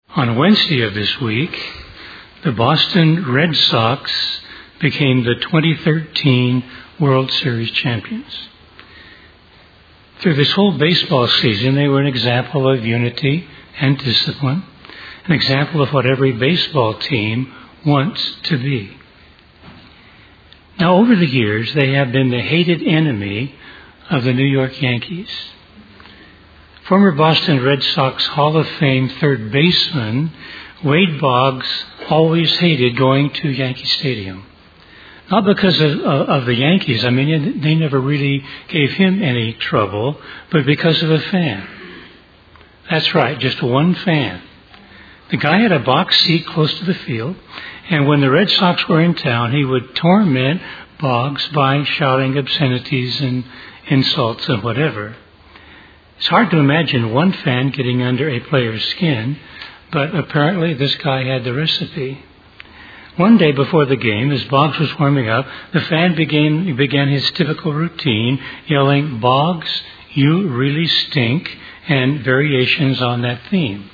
On Wednesday of this week, the Boston Red Sox became the 2013 World Series champions. Through this whole baseball season, they were an example of unity and discipline, an example of what every baseball team wants to be. Now, over the years, they have been the hated enemy of the New York Yankees. Former Boston Red Sox Hall of Fame third baseman Wade Boggs always hated going to Yankee Stadium. Not because of the Yankees. I mean, they never really gave him any trouble, but because of a fan. That's right, just one fan. The guy had a box seat close to the field, and when the Red Sox were in town, he would torment Boggs by shouting obscenities and insults and whatever. It's hard to imagine one fan getting under a player's skin, but apparently this guy had the recipe. One day before the game, as Boggs was warming up, the fan began his typical routine, yelling, "Boggs, you really stink," and variations on that theme.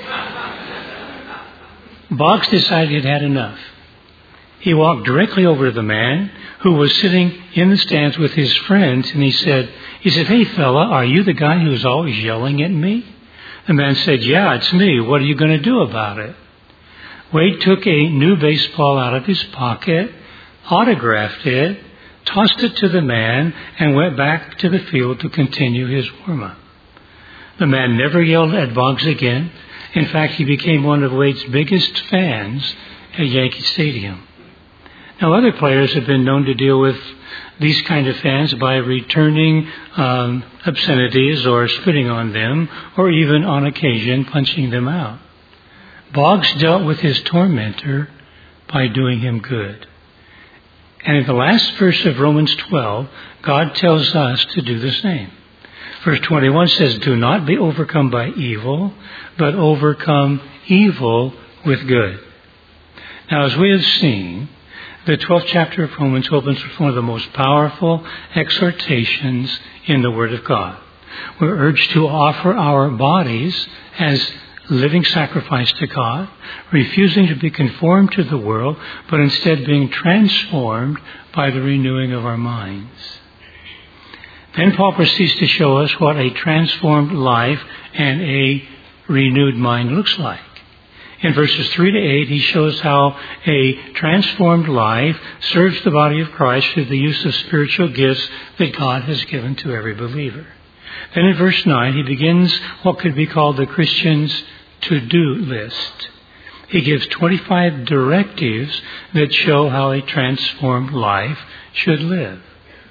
Boggs decided he'd had enough. He walked directly over to the man who was sitting in the stands with his friends, and he said, "Hey fella, are you the guy who's always yelling at me?" The man said, "Yeah, it's me. What are you going to do about it?" Wade took a new baseball out of his pocket, autographed it, tossed it to the man, and went back to the field to continue his warm-up. The man never yelled at Boggs again. In fact, he became one of Wade's biggest fans at Yankee Stadium. Now, other players have been known to deal with these kind of fans by returning obscenities or spitting on them, or even on occasion punching them out. Boggs dealt with his tormentor by doing him good. And in the last verse of Romans 12, God tells us to do the same. Verse 21 says, "Do not be overcome by evil, but overcome evil with good." Now, as we have seen, the 12th chapter of Romans opens with one of the most powerful exhortations in the Word of God. We're urged to offer our bodies as living sacrifice to God, refusing to be conformed to the world, but instead being transformed by the renewing of our minds. Then Paul proceeds to show us what a transformed life and a renewed mind looks like. In verses 3 to 8, he shows how a transformed life serves the body of Christ through the use of spiritual gifts that God has given to every believer. Then in verse 9, he begins what could be called the Christian's to-do list. He gives 25 directives that show how a transformed life should live.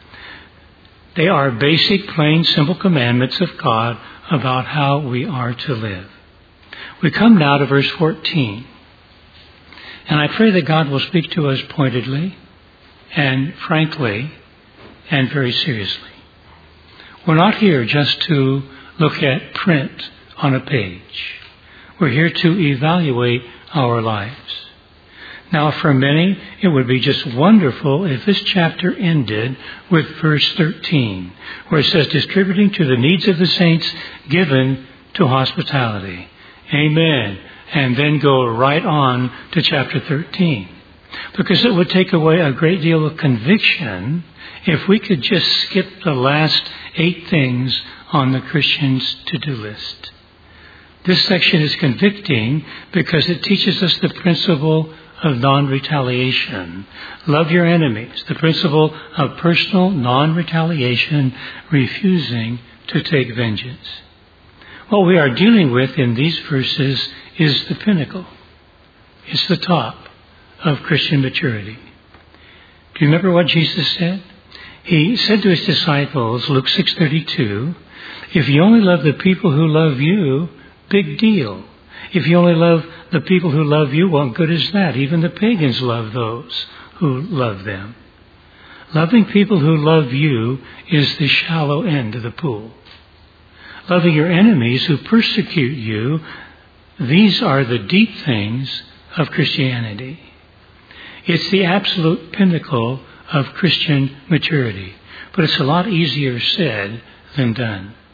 They are basic, plain, simple commandments of God about how we are to live. We come now to verse 14. And I pray that God will speak to us pointedly and frankly and very seriously. We're not here just to look at print on a page. We're here to evaluate our lives. Now, for many, it would be just wonderful if this chapter ended with verse 13, where it says, "Distributing to the needs of the saints, given to hospitality." Amen. And then go right on to chapter 13. Because it would take away a great deal of conviction if we could just skip the last 8 things on the Christian's to-do list. This section is convicting because it teaches us the principle of non-retaliation. Love your enemies. The principle of personal non-retaliation, refusing to take vengeance. What we are dealing with in these verses is the pinnacle. It's the top of Christian maturity. Do you remember what Jesus said? He said to his disciples, Luke 6:32, "If you only love the people who love you, big deal. If you only love the people who love you, what good is that? Even the pagans love those who love them." Loving people who love you is the shallow end of the pool. Loving your enemies who persecute you, these are the deep things of Christianity. It's the absolute pinnacle of Christian maturity, but it's a lot easier said than done.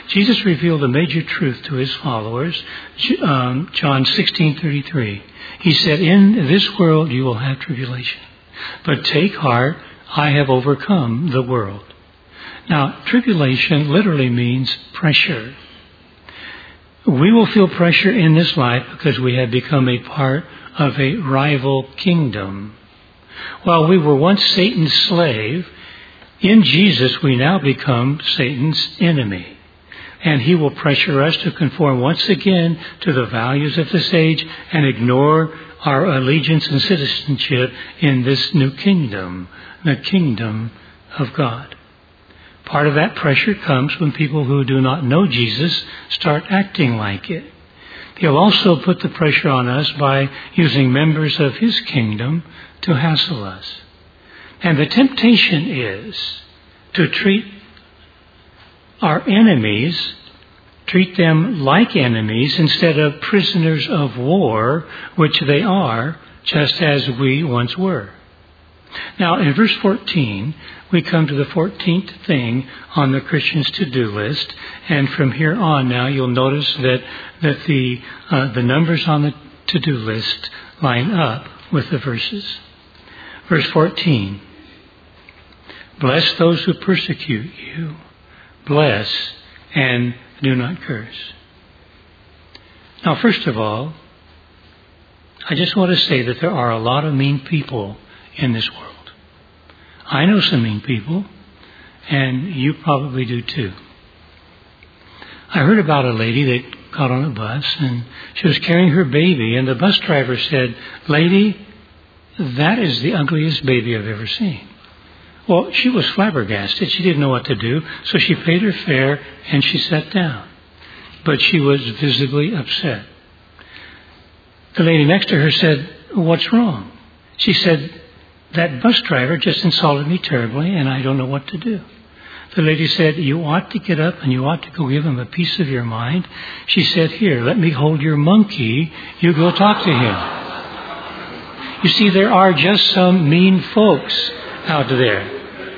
Jesus revealed a major truth to his followers. John 16:33. He said, "In this world you will have tribulation, but take heart, I have overcome the world." Now, tribulation literally means pressure. We will feel pressure in this life because we have become a part of a rival kingdom. While we were once Satan's slave, in Jesus we now become Satan's enemy. And he will pressure us to conform once again to the values of this age and ignore our allegiance and citizenship in this new kingdom, the kingdom of God. Part of that pressure comes when people who do not know Jesus start acting like it. He'll also put the pressure on us by using members of his kingdom to hassle us. And the temptation is to treat our enemies, treat them like enemies instead of prisoners of war, which they are, just as we once were. Now, in verse 14, we come to the 14th thing on the Christian's to-do list, and from here on now you'll notice that the numbers on the to-do list line up with the verses. Verse 14, bless those who persecute you, bless and do not curse. Now, first of all, I just want to say that there are a lot of mean people in this world. I know some mean people, and you probably do too. I heard about a lady that got on a bus, and she was carrying her baby, and the bus driver said, "Lady, that is the ugliest baby I've ever seen." Well, she was flabbergasted. She didn't know what to do, so she paid her fare, and she sat down. But she was visibly upset. The lady next to her said, "What's wrong?" She said, "That bus driver just insulted me terribly, and I don't know what to do." The lady said, "You ought to get up and you ought to go give him a piece of your mind." She said, "Here, let me hold your monkey. You go talk to him." You see, there are just some mean folks out there,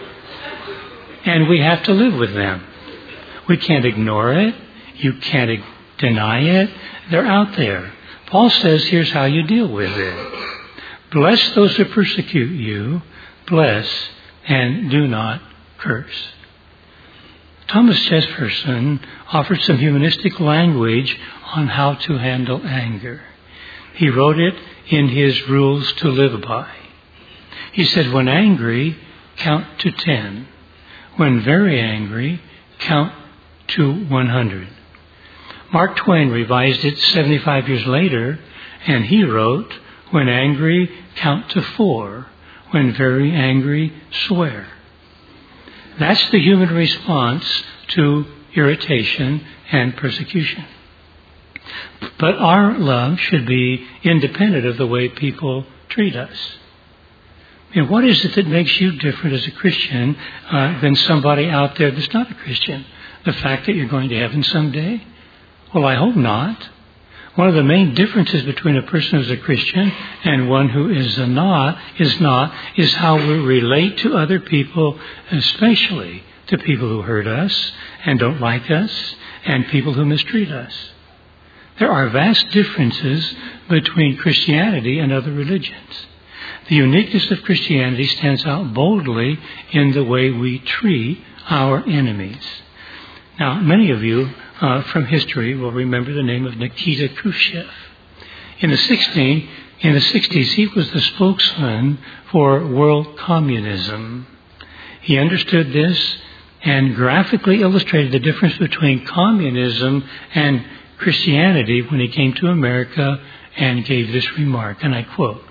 and we have to live with them. We can't ignore it. You can't deny it. They're out there. Paul says, here's how you deal with it. Bless those who persecute you, bless, and do not curse. Thomas Jefferson offered some humanistic language on how to handle anger. He wrote it in his Rules to Live By. He said, when angry, count to 10. When very angry, count to 100. Mark Twain revised it 75 years later, and he wrote, when angry, count to 4. When very angry, swear. That's the human response to irritation and persecution. But our love should be independent of the way people treat us. And what is it that makes you different as a Christian than somebody out there that's not a Christian? The fact that you're going to heaven someday? Well, I hope not. One of the main differences between a person who's a Christian and one who is not, is how we relate to other people, especially to people who hurt us and don't like us and people who mistreat us. There are vast differences between Christianity and other religions. The uniqueness of Christianity stands out boldly in the way we treat our enemies. Now, many of you from history will remember the name of Nikita Khrushchev. In the 60s, he was the spokesman for world communism. He understood this and graphically illustrated the difference between communism and Christianity when he came to America and gave this remark, and I quote,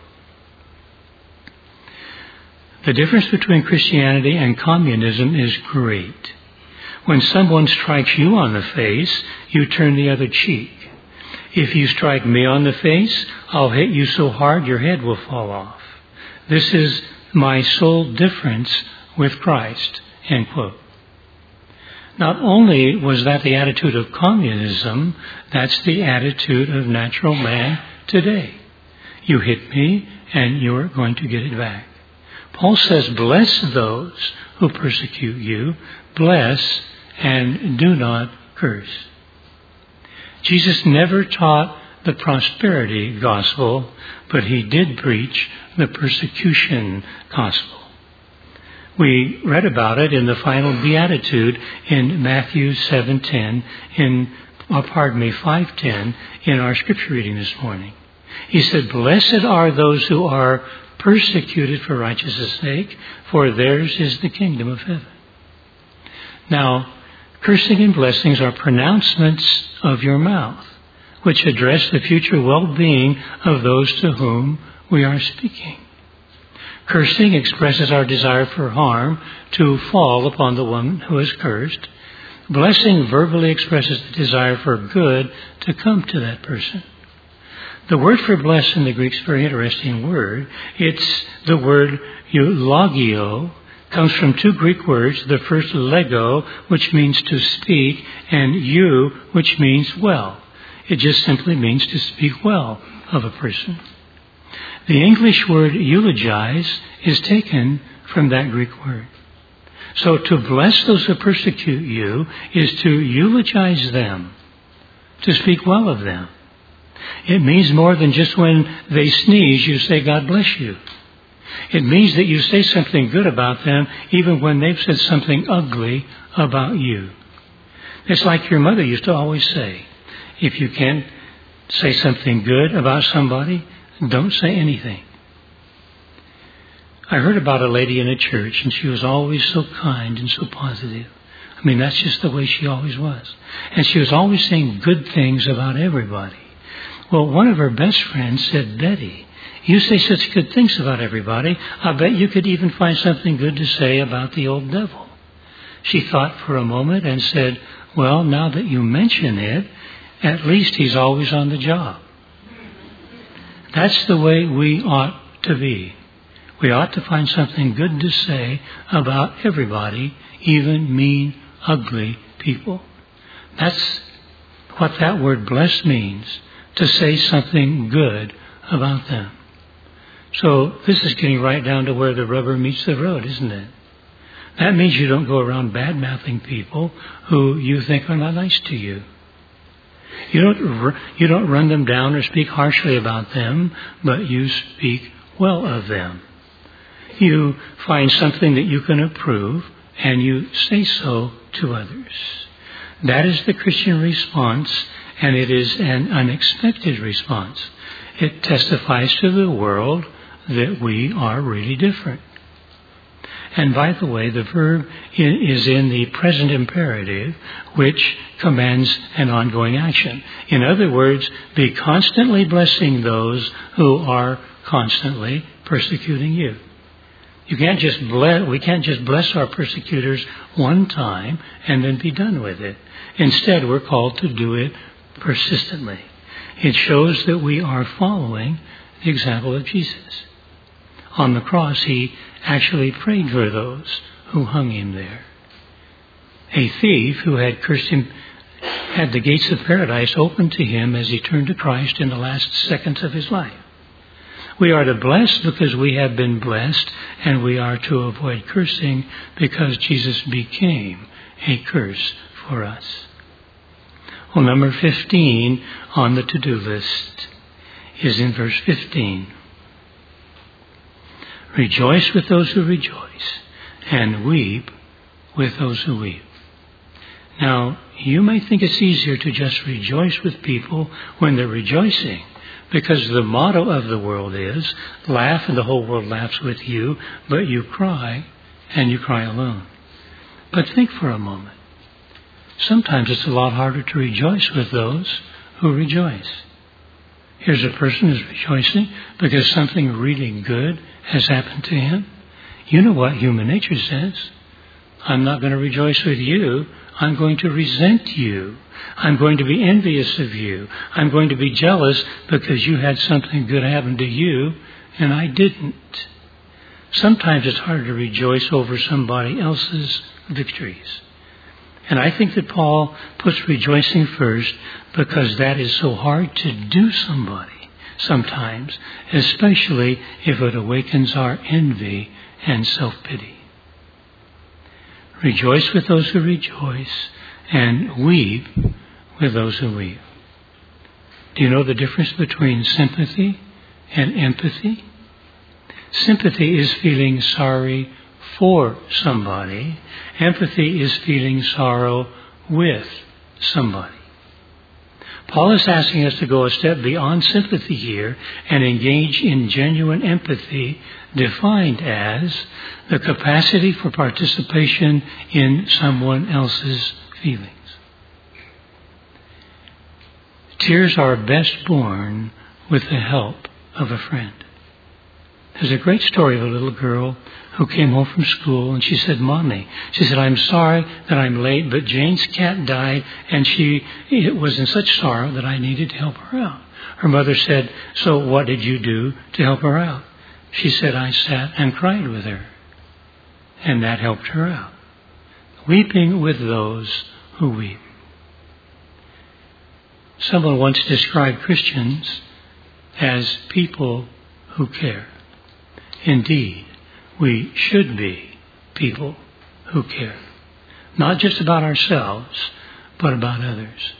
"The difference between Christianity and communism is great. When someone strikes you on the face, you turn the other cheek. If you strike me on the face, I'll hit you so hard your head will fall off. This is my sole difference with Christ." End quote. Not only was that the attitude of communism, that's the attitude of natural man today. You hit me, and you're going to get it back. Paul says, bless those who persecute you, bless and do not curse. Jesus never taught the prosperity gospel, but he did preach the persecution gospel. We read about it in the final beatitude in Matthew 5:10 in our scripture reading this morning. He said, "Blessed are those who are persecuted for righteousness' sake, for theirs is the kingdom of heaven." Now, cursing and blessings are pronouncements of your mouth, which address the future well-being of those to whom we are speaking. Cursing expresses our desire for harm to fall upon the one who is cursed. Blessing verbally expresses the desire for good to come to that person. The word for bless in the Greek is a very interesting word. It's the word eulogio. Comes from two Greek words. The first, lego, which means to speak, and eu, which means well. It just simply means to speak well of a person. The English word eulogize is taken from that Greek word. So to bless those who persecute you is to eulogize them, to speak well of them. It means more than just when they sneeze, you say, "God bless you." It means that you say something good about them even when they've said something ugly about you. It's like your mother used to always say, if you can't say something good about somebody, don't say anything. I heard about a lady in a church, and she was always so kind and so positive. I mean, that's just the way she always was. And she was always saying good things about everybody. Well, one of her best friends said, "Betty, you say such good things about everybody. I bet you could even find something good to say about the old devil." She thought for a moment and said, "Well, now that you mention it, at least he's always on the job." That's the way we ought to be. We ought to find something good to say about everybody, even mean, ugly people. That's what that word bless means, to say something good about them. So this is getting right down to where the rubber meets the road, isn't it? That means you don't go around bad-mouthing people who you think are not nice to you. You don't run them down or speak harshly about them, but you speak well of them. You find something that you can approve, and you say so to others. That is the Christian response, and it is an unexpected response. It testifies to the world that we are really different. And by the way, the verb is in the present imperative, which commands an ongoing action. In other words, be constantly blessing those who are constantly persecuting you. We can't just bless our persecutors one time and then be done with it. Instead, we're called to do it persistently. It shows that we are following the example of Jesus. On the cross, he actually prayed for those who hung him there. A thief who had cursed him had the gates of paradise opened to him as he turned to Christ in the last seconds of his life. We are to bless because we have been blessed, and we are to avoid cursing because Jesus became a curse for us. Well, number 15 on the to-do list is in verse 15. Rejoice with those who rejoice, and weep with those who weep. Now, you may think it's easier to just rejoice with people when they're rejoicing, because the motto of the world is, laugh and the whole world laughs with you, but you cry and you cry alone. But think for a moment. Sometimes it's a lot harder to rejoice with those who rejoice. Here's a person who's rejoicing because something really good has happened to him. You know what human nature says. I'm not going to rejoice with you. I'm going to resent you. I'm going to be envious of you. I'm going to be jealous because you had something good happen to you and I didn't. Sometimes it's hard to rejoice over somebody else's victories. And I think that Paul puts rejoicing first because that is so hard to do sometimes, especially if it awakens our envy and self-pity. Rejoice with those who rejoice, and weep with those who weep. Do you know the difference between sympathy and empathy? Sympathy is feeling sorry for somebody. Empathy is feeling sorrow with somebody. Paul is asking us to go a step beyond sympathy here and engage in genuine empathy, defined as the capacity for participation in someone else's feelings. Tears are best born with the help of a friend. There's a great story of a little girl who came home from school and she said, "Mommy," she said, "I'm sorry that I'm late, but Jane's cat died and she was in such sorrow that I needed to help her out." Her mother said, "So what did you do to help her out?" She said, "I sat and cried with her." And that helped her out. Weeping with those who weep. Someone once described Christians as people who care. Indeed, we should be people who care. Not just about ourselves, but about others.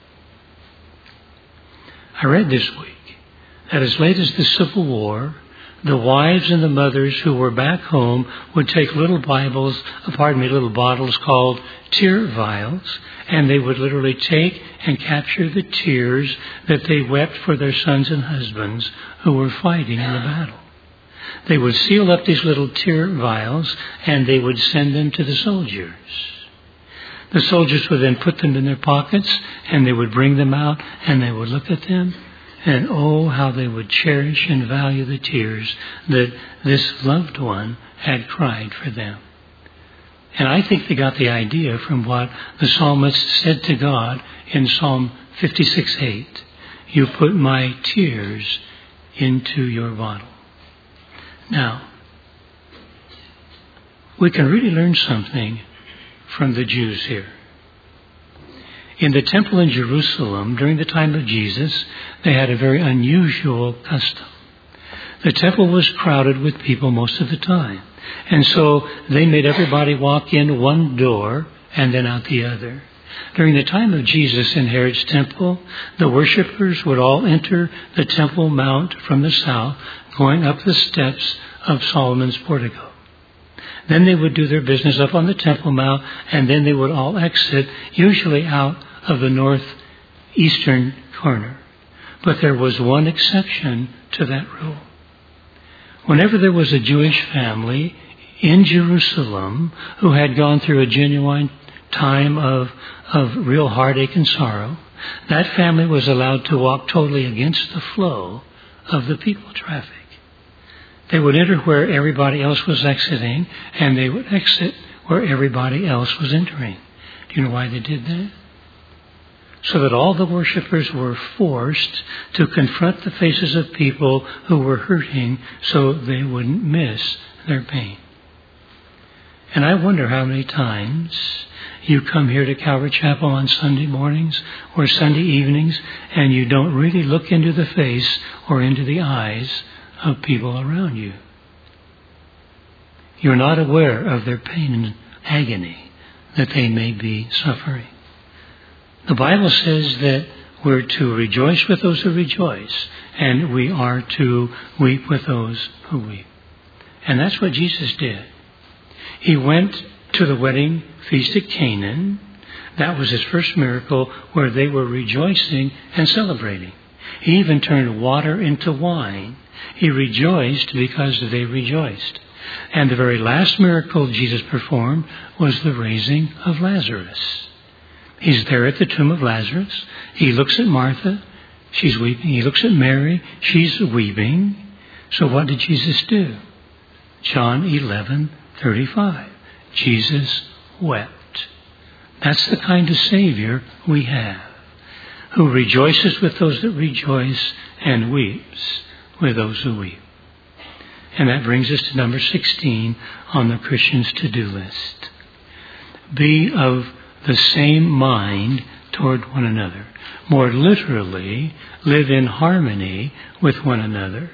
I read this week that as late as the Civil War, the wives and the mothers who were back home would take little bottles called tear vials, and they would literally take and capture the tears that they wept for their sons and husbands who were fighting in the battle. They would seal up these little tear vials and they would send them to the soldiers. The soldiers would then put them in their pockets and they would bring them out and they would look at them. And oh, how they would cherish and value the tears that this loved one had cried for them. And I think they got the idea from what the psalmist said to God in Psalm 56:8. "You put my tears into your bottle." Now, we can really learn something from the Jews here. In the temple in Jerusalem, during the time of Jesus, they had a very unusual custom. The temple was crowded with people most of the time. And so they made everybody walk in one door and then out the other. During the time of Jesus in Herod's temple, the worshipers would all enter the Temple Mount from the south, going up the steps of Solomon's portico. Then they would do their business up on the Temple Mount, and then they would all exit, usually out of the northeastern corner. But there was one exception to that rule. Whenever there was a Jewish family in Jerusalem who had gone through a genuine time of real heartache and sorrow, that family was allowed to walk totally against the flow of the people traffic. They would enter where everybody else was exiting, and they would exit where everybody else was entering. Do you know why they did that? So that all the worshipers were forced to confront the faces of people who were hurting so they wouldn't miss their pain. And I wonder how many times you come here to Calvary Chapel on Sunday mornings or Sunday evenings and you don't really look into the face or into the eyes of people around you. You're not aware of their pain and agony that they may be suffering. The Bible says that we're to rejoice with those who rejoice, and we are to weep with those who weep. And that's what Jesus did. He went to the wedding feast at Canaan. That was his first miracle, where they were rejoicing and celebrating. He even turned water into wine. He rejoiced because they rejoiced. And the very last miracle Jesus performed was the raising of Lazarus. He's there at the tomb of Lazarus. He looks at Martha. She's weeping. He looks at Mary. She's weeping. So what did Jesus do? John 11:35. Jesus wept. That's the kind of Savior we have, who rejoices with those that rejoice and weeps with those who weep. And that brings us to number 16 on the Christian's to-do list. Be of the same mind toward one another. More literally, live in harmony with one another.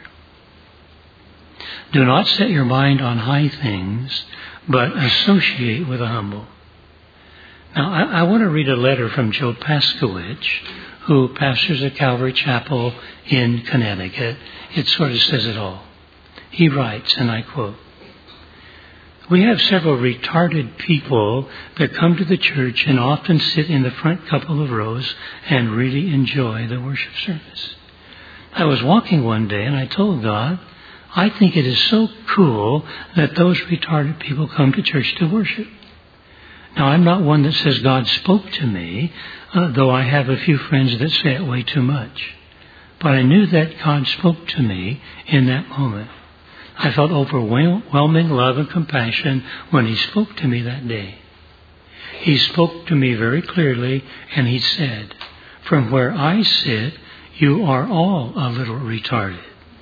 Do not set your mind on high things, but associate with the humble. Now, I want to read a letter from Joe Paskowitz, who pastors a Calvary Chapel in Connecticut. It sort of says it all. He writes, and I quote, "We have several retarded people that come to the church and often sit in the front couple of rows and really enjoy the worship service. I was walking one day and I told God, I think it is so cool that those retarded people come to church to worship. Now, I'm not one that says God spoke to me, though I have a few friends that say it way too much. But I knew that God spoke to me in that moment. I felt overwhelming love and compassion when He spoke to me that day. He spoke to me very clearly, and He said, 'From where I sit, you are all a little retarded.'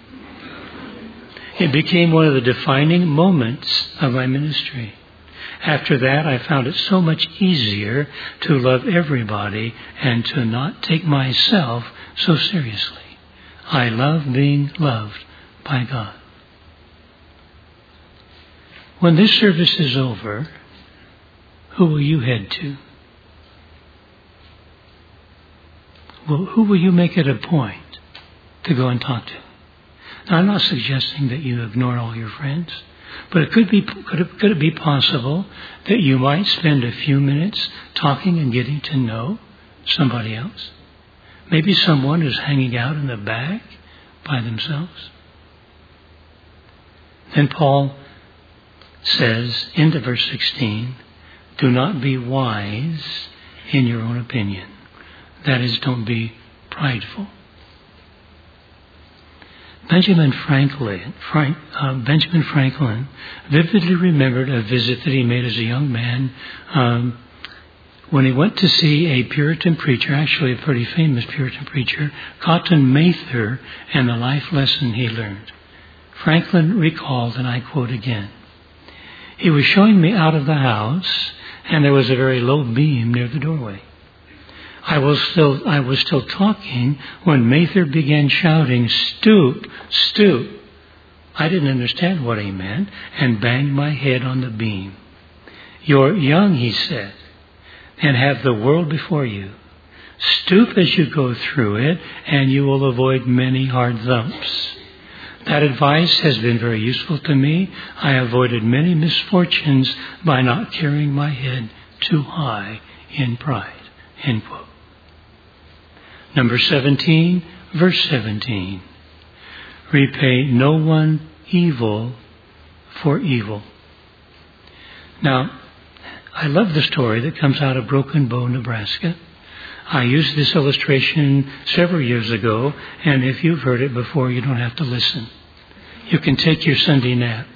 It became one of the defining moments of my ministry. After that, I found it so much easier to love everybody and to not take myself so seriously. I love being loved by God." When this service is over, who will you head to? Well, who will you make it a point to go and talk to? Now, I'm not suggesting that you ignore all your friends, but could it be possible that you might spend a few minutes talking and getting to know somebody else? Maybe someone who's hanging out in the back by themselves. Then Paul says, into verse 16, "Do not be wise in your own opinion." That is, don't be prideful. Benjamin Franklin vividly remembered a visit that he made as a young man when he went to see a Puritan preacher, actually a pretty famous Puritan preacher, Cotton Mather, and the life lesson he learned. Franklin recalled, and I quote again, "He was showing me out of the house, and there was a very low beam near the doorway. I was still talking when Mather began shouting, 'Stoop, stoop.' I didn't understand what he meant and banged my head on the beam. 'You're young,' he said, 'and have the world before you. Stoop as you go through it, and you will avoid many hard thumps.' That advice has been very useful to me. I avoided many misfortunes by not carrying my head too high in pride." End quote. Number 17, verse 17. "Repay no one evil for evil." Now, I love the story that comes out of Broken Bow, Nebraska. I used this illustration several years ago, and if you've heard it before, you don't have to listen. You can take your Sunday nap.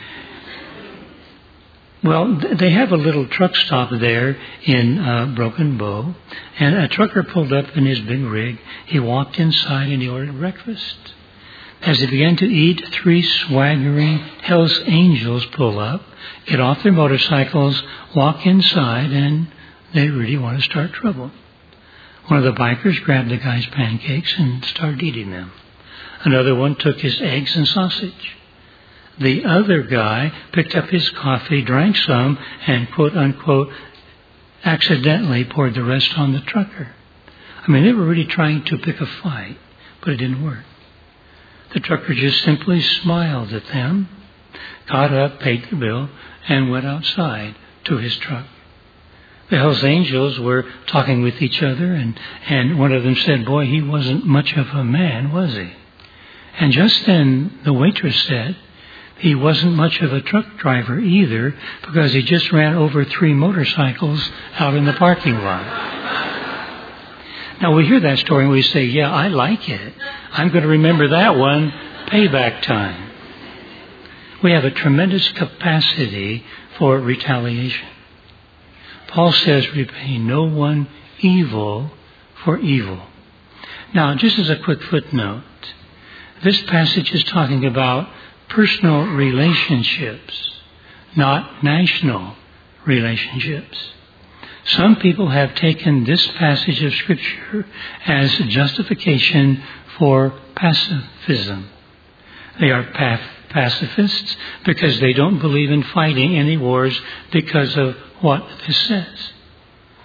Well, they have a little truck stop there in Broken Bow, and a trucker pulled up in his big rig. He walked inside and he ordered breakfast. As he began to eat, 3 swaggering Hell's Angels pull up, get off their motorcycles, walk inside, and they really want to start trouble. One of the bikers grabbed the guy's pancakes and started eating them. Another one took his eggs and sausage. The other guy picked up his coffee, drank some, and quote-unquote accidentally poured the rest on the trucker. I mean, they were really trying to pick a fight, but it didn't work. The trucker just simply smiled at them, got up, paid the bill, and went outside to his truck. The Hells Angels were talking with each other, and one of them said, "Boy, he wasn't much of a man, was he?" And just then the waitress said, "He wasn't much of a truck driver either, because he just ran over 3 motorcycles out in the parking lot." Now, we hear that story and we say, "Yeah, I like it. I'm going to remember that one. Payback time." We have a tremendous capacity for retaliation. Paul says, "Repay no one evil for evil." Now, just as a quick footnote, this passage is talking about personal relationships, not national relationships. Some people have taken this passage of Scripture as a justification for pacifism. They are pacifists because they don't believe in fighting any wars because of what this says.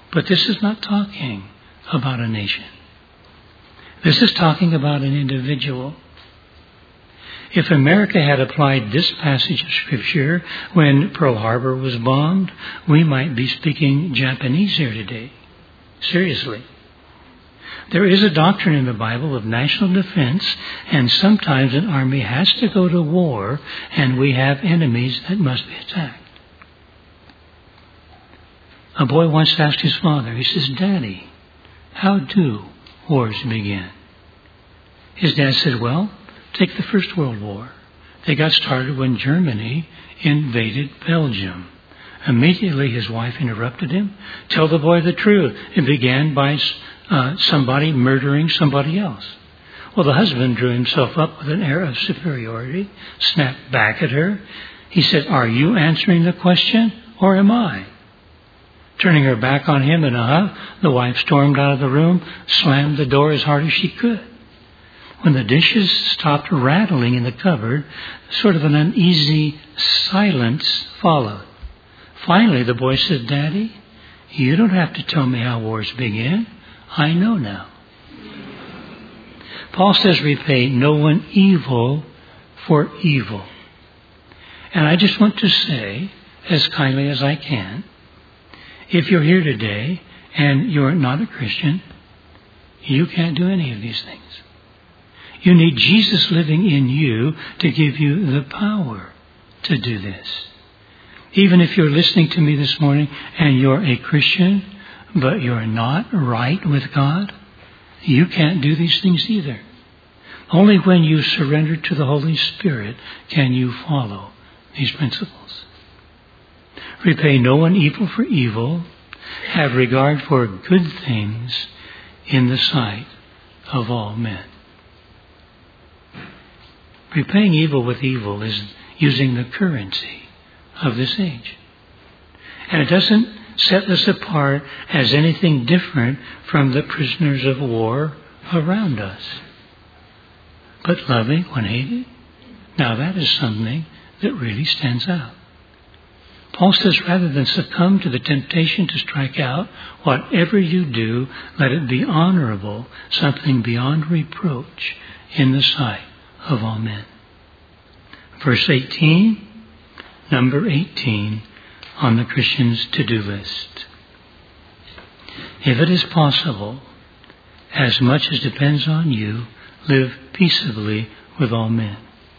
But this is not talking about a nation. This is talking about an individual. If America had applied this passage of Scripture when Pearl Harbor was bombed, we might be speaking Japanese here today. Seriously. There is a doctrine in the Bible of national defense, and sometimes an army has to go to war, and we have enemies that must be attacked. A boy once asked his father, he says, "Daddy, how do wars begin?" His dad said, "Well, take the First World War. They got started when Germany invaded Belgium." Immediately his wife interrupted him. "Tell the boy the truth. It began by somebody murdering somebody else." Well, the husband drew himself up with an air of superiority, snapped back at her. He said, "Are you answering the question, or am I?" Turning her back on him in a huff, the wife stormed out of the room, slammed the door as hard as she could. When the dishes stopped rattling in the cupboard, sort of an uneasy silence followed. Finally, the boy said, "Daddy, you don't have to tell me how wars begin. I know now." Paul says, repay no one evil for evil. And I just want to say, as kindly as I can, if you're here today and you're not a Christian, you can't do any of these things. You need Jesus living in you to give you the power to do this. Even if you're listening to me this morning and you're a Christian, but you're not right with God, you can't do these things either. Only when you surrender to the Holy Spirit can you follow these principles. Repay no one evil for evil. Have regard for good things in the sight of all men. Repaying evil with evil is using the currency of this age. And it doesn't set us apart as anything different from the prisoners of war around us. But loving when hated, now that is something that really stands out. Paul says, rather than succumb to the temptation to strike out, whatever you do, let it be honorable, something beyond reproach in the sight of all men. Verse 18, number 18 on the Christian's to-do list. If it is possible, as much as depends on you, live peaceably with all men.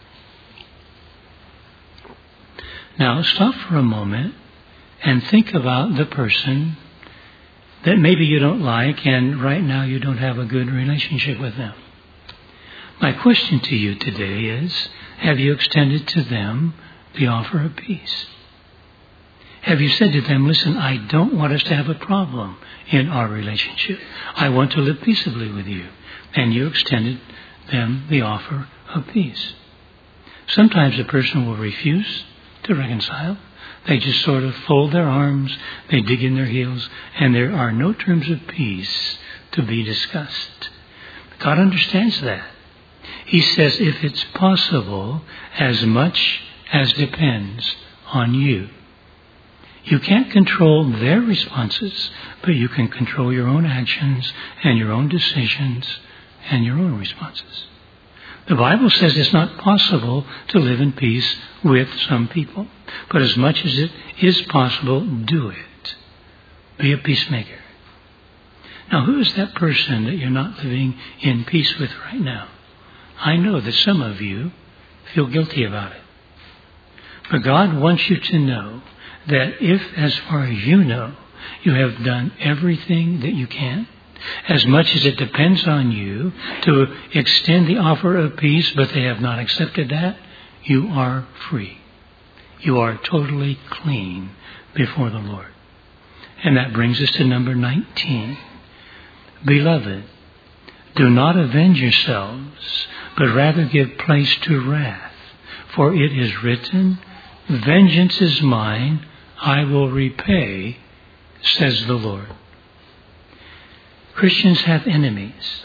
Now stop for a moment and think about the person that maybe you don't like and right now you don't have a good relationship with them. My question to you today is, have you extended to them the offer of peace? Have you said to them, listen, I don't want us to have a problem in our relationship. I want to live peaceably with you. And you extended them the offer of peace. Sometimes a person will refuse to reconcile. They just sort of fold their arms, they dig in their heels, and there are no terms of peace to be discussed. God understands that. He says, if it's possible, as much as depends on you. You can't control their responses, but you can control your own actions and your own decisions and your own responses. The Bible says it's not possible to live in peace with some people. But as much as it is possible, do it. Be a peacemaker. Now, who is that person that you're not living in peace with right now? I know that some of you feel guilty about it. But God wants you to know that if, as far as you know, you have done everything that you can, as much as it depends on you to extend the offer of peace, but they have not accepted that, you are free. You are totally clean before the Lord. And that brings us to number 19. Beloved, do not avenge yourselves, but rather give place to wrath. For it is written, vengeance is mine, I will repay, says the Lord. Christians have enemies.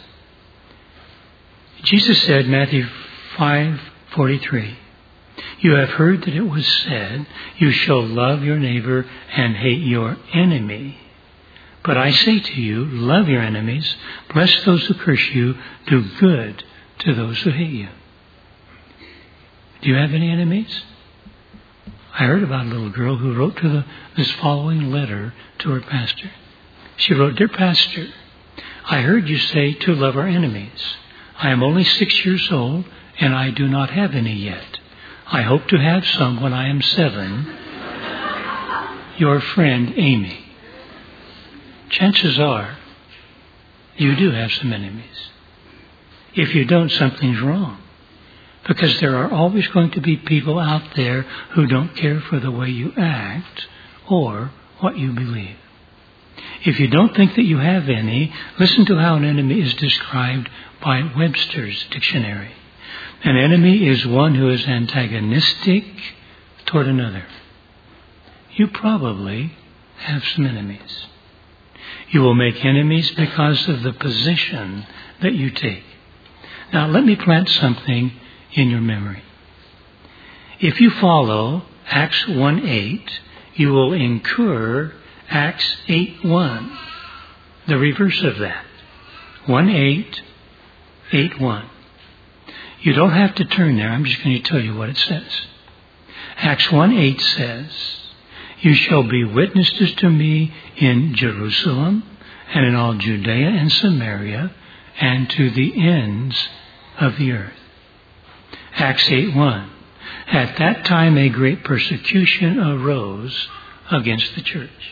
Jesus said, Matthew 5:43, you have heard that it was said, you shall love your neighbor and hate your enemy. But I say to you, love your enemies, bless those who curse you, do good to those who hate you. Do you have any enemies? I heard about a little girl who wrote this following letter to her pastor. She wrote, Dear Pastor, I heard you say to love our enemies. I am only 6 years old, and I do not have any yet. I hope to have some when I am 7. Your friend, Amy. Chances are you do have some enemies. If you don't, something's wrong. Because there are always going to be people out there who don't care for the way you act or what you believe. If you don't think that you have any, listen to how an enemy is described by Webster's dictionary. An enemy is one who is antagonistic toward another. You probably have some enemies. You will make enemies because of the position that you take. Now, let me plant something in your memory. If you follow Acts 1:8, you will incur Acts 8:1, the reverse of that. 1:8, 8:1. You don't have to turn there. I'm just going to tell you what it says. Acts 1:8 says, You shall be witnesses to me in Jerusalem and in all Judea and Samaria and to the ends of the earth. Acts 8:1. At that time a great persecution arose against the church.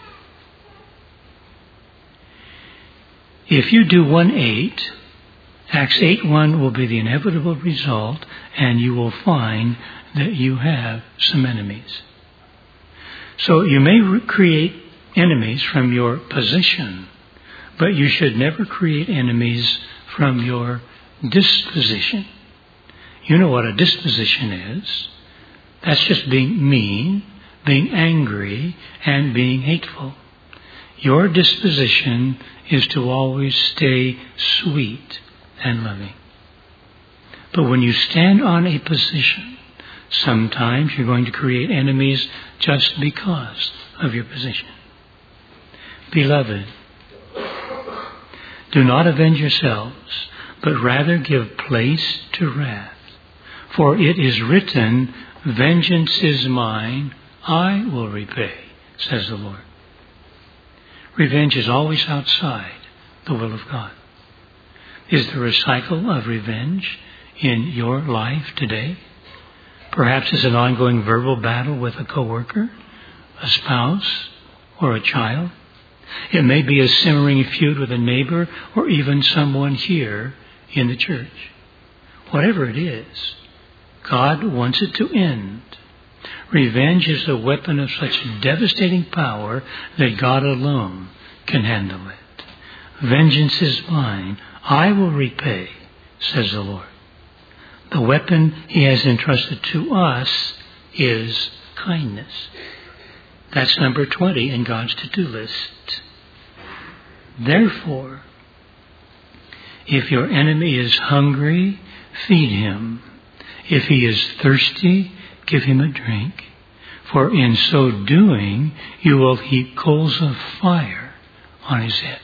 If you do 1:8, Acts 8:1 will be the inevitable result, and you will find that you have some enemies. So you may create enemies from your position, but you should never create enemies from your disposition. You know what a disposition is. That's just being mean, being angry, and being hateful. Your disposition is to always stay sweet and loving. But when you stand on a position, sometimes you're going to create enemies just because of your position. Beloved, do not avenge yourselves, but rather give place to wrath. For it is written, Vengeance is mine, I will repay, says the Lord. Revenge is always outside the will of God. Is there a cycle of revenge in your life today? Perhaps it's an ongoing verbal battle with a coworker, a spouse, or a child. It may be a simmering feud with a neighbor or even someone here in the church. Whatever it is, God wants it to end. Revenge is a weapon of such devastating power that God alone can handle it. Vengeance is mine, I will repay, says the Lord. The weapon He has entrusted to us is kindness. That's number 20 in God's to-do list. Therefore, if your enemy is hungry, feed him. If he is thirsty, give him a drink. For in so doing, you will heap coals of fire on his head.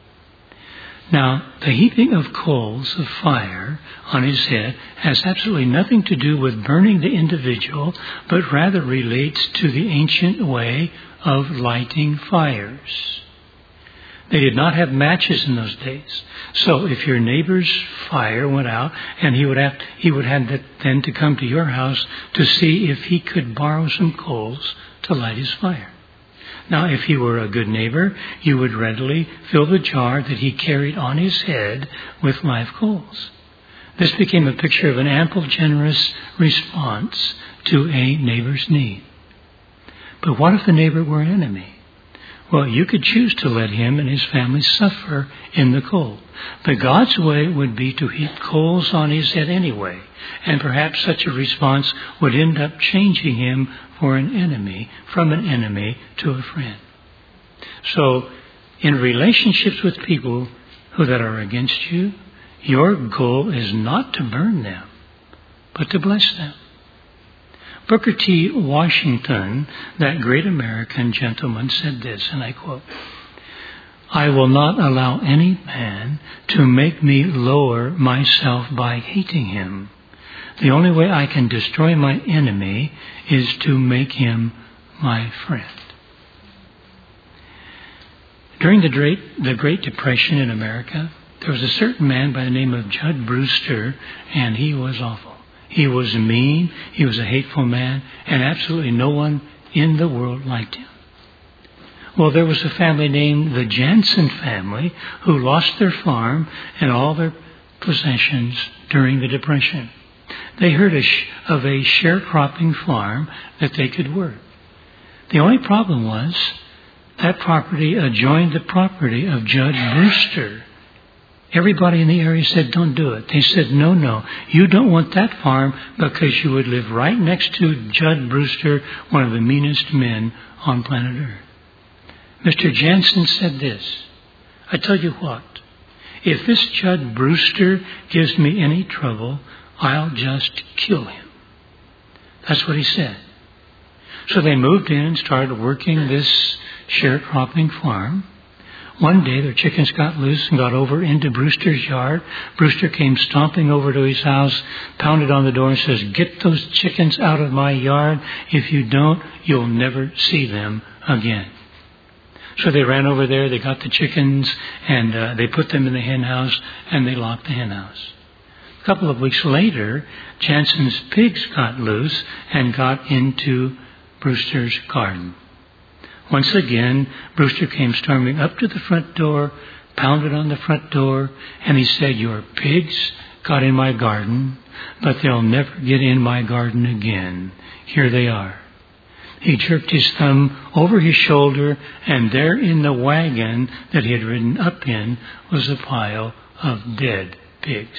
Now, the heaping of coals of fire on his head has absolutely nothing to do with burning the individual, but rather relates to the ancient way of lighting fires. They did not have matches in those days. So if your neighbor's fire went out, and he would have then to come to your house to see if he could borrow some coals to light his fire. Now, if he were a good neighbor, you would readily fill the jar that he carried on his head with live coals. This became a picture of an ample, generous response to a neighbor's need. But what if the neighbor were an enemy? Well, you could choose to let him and his family suffer in the cold. But God's way would be to heap coals on his head anyway, and perhaps such a response would end up changing him for an enemy, from an enemy to a friend. So, in relationships with people that are against you, your goal is not to burn them, but to bless them. Booker T. Washington, that great American gentleman, said this, and I quote, I will not allow any man to make me lower myself by hating him. The only way I can destroy my enemy is to make him my friend. During the Great Depression in America, there was a certain man by the name of Jud Brewster, and he was awful. He was mean, he was a hateful man, and absolutely no one in the world liked him. Well, there was a family named the Jansen family who lost their farm and all their possessions during the Depression. They heard of a sharecropping farm that they could work. The only problem was that property adjoined the property of Jud Brewster. Everybody in the area said, don't do it. They said, no, you don't want that farm because you would live right next to Jud Brewster, one of the meanest men on planet Earth. Mr. Jansen said this, I tell you what, if this Jud Brewster gives me any trouble, I'll just kill him. That's what he said. So they moved in and started working this sharecropping farm. One day their chickens got loose and got over into Brewster's yard. Brewster came stomping over to his house, pounded on the door and says, get those chickens out of my yard. If you don't, you'll never see them again. So they ran over there, they got the chickens, and they put them in the hen house, and they locked the hen house. A couple of weeks later, Jansen's pigs got loose and got into Brewster's garden. Once again, Brewster came storming up to the front door, pounded on the front door, and he said, your pigs got in my garden, but they'll never get in my garden again. Here they are. He jerked his thumb over his shoulder, and there in the wagon that he had ridden up in was a pile of dead pigs.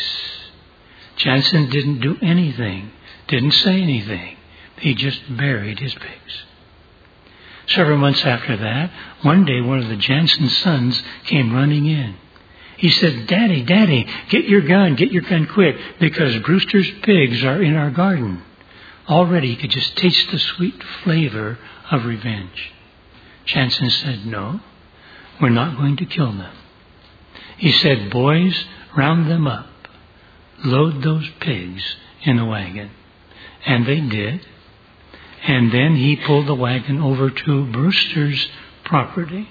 Jansen didn't do anything, didn't say anything. He just buried his pigs. Several months after that, one day one of the Jansen sons came running in. He said, Daddy, get your gun quick, because Brewster's pigs are in our garden. Already he could just taste the sweet flavor of revenge. Jansen said, no, we're not going to kill them. He said, boys, round them up. Load those pigs in a wagon. And they did. And then he pulled the wagon over to Brewster's property.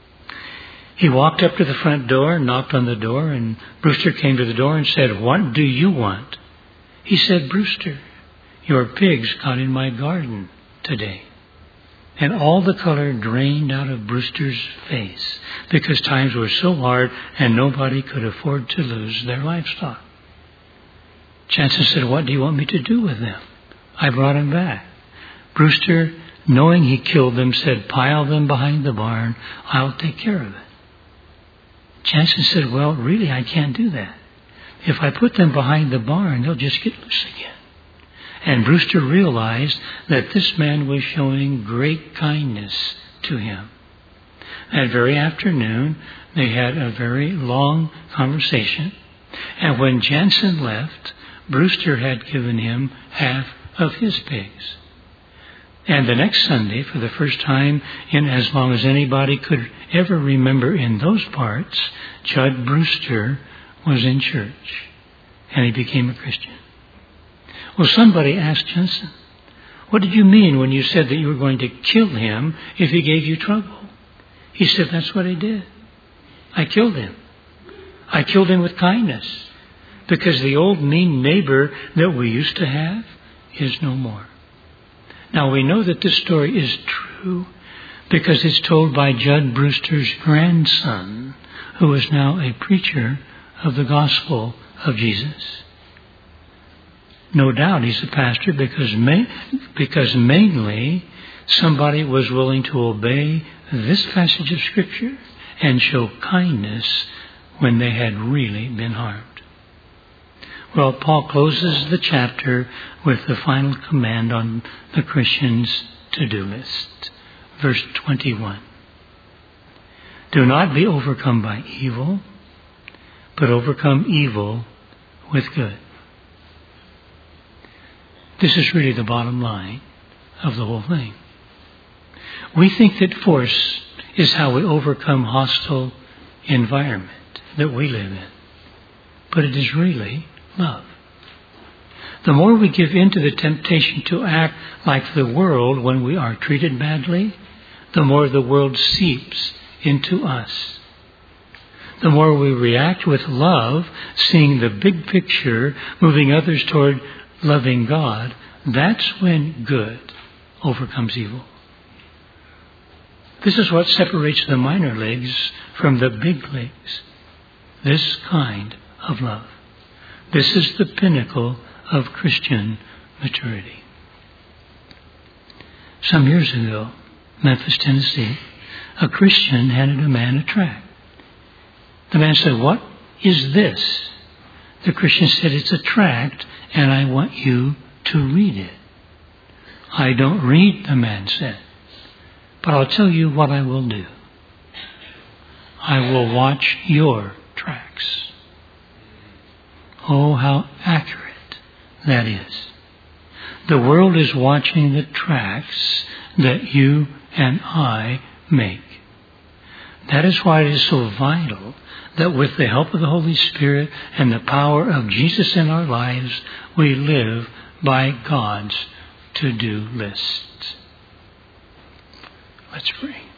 He walked up to the front door, knocked on the door, and Brewster came to the door and said, what do you want? He said, Brewster, your pigs got in my garden today. And all the color drained out of Brewster's face because times were so hard and nobody could afford to lose their livestock. Jansen said, what do you want me to do with them? I brought them back. Brewster, knowing he killed them, said, pile them behind the barn. I'll take care of it. Jansen said, well, really, I can't do that. If I put them behind the barn, they'll just get loose again. And Brewster realized that this man was showing great kindness to him. That very afternoon, they had a very long conversation. And when Jansen left, Brewster had given him half of his pigs. And the next Sunday, for the first time in as long as anybody could ever remember in those parts, Jud Brewster was in church. And he became a Christian. Well, somebody asked Jansen, what did you mean when you said that you were going to kill him if he gave you trouble? He said, that's what I did. I killed him. I killed him with kindness. Because the old mean neighbor that we used to have is no more. Now we know that this story is true because it's told by Jud Brewster's grandson, who is now a preacher of the gospel of Jesus. No doubt he's a pastor because mainly somebody was willing to obey this passage of Scripture and show kindness when they had really been harmed. Well, Paul closes the chapter with the final command on the Christian's to-do list. Verse 21. Do not be overcome by evil, but overcome evil with good. This is really the bottom line of the whole thing. We think that force is how we overcome hostile environment that we live in. But it is really love. The more we give in to the temptation to act like the world when we are treated badly, the more the world seeps into us. The more we react with love, seeing the big picture, moving others toward loving God, that's when good overcomes evil. This is what separates the minor leagues from the big leagues. This kind of love. This is the pinnacle of Christian maturity. Some years ago, Memphis, Tennessee, a Christian handed a man a tract. The man said, "What is this?" The Christian said, "It's a tract, and I want you to read it." "I don't read," the man said, "but I'll tell you what I will do. I will watch your tracts." Oh, how accurate that is. The world is watching the tracts that you and I make. That is why it is so vital that with the help of the Holy Spirit and the power of Jesus in our lives, we live by God's to-do list. Let's pray.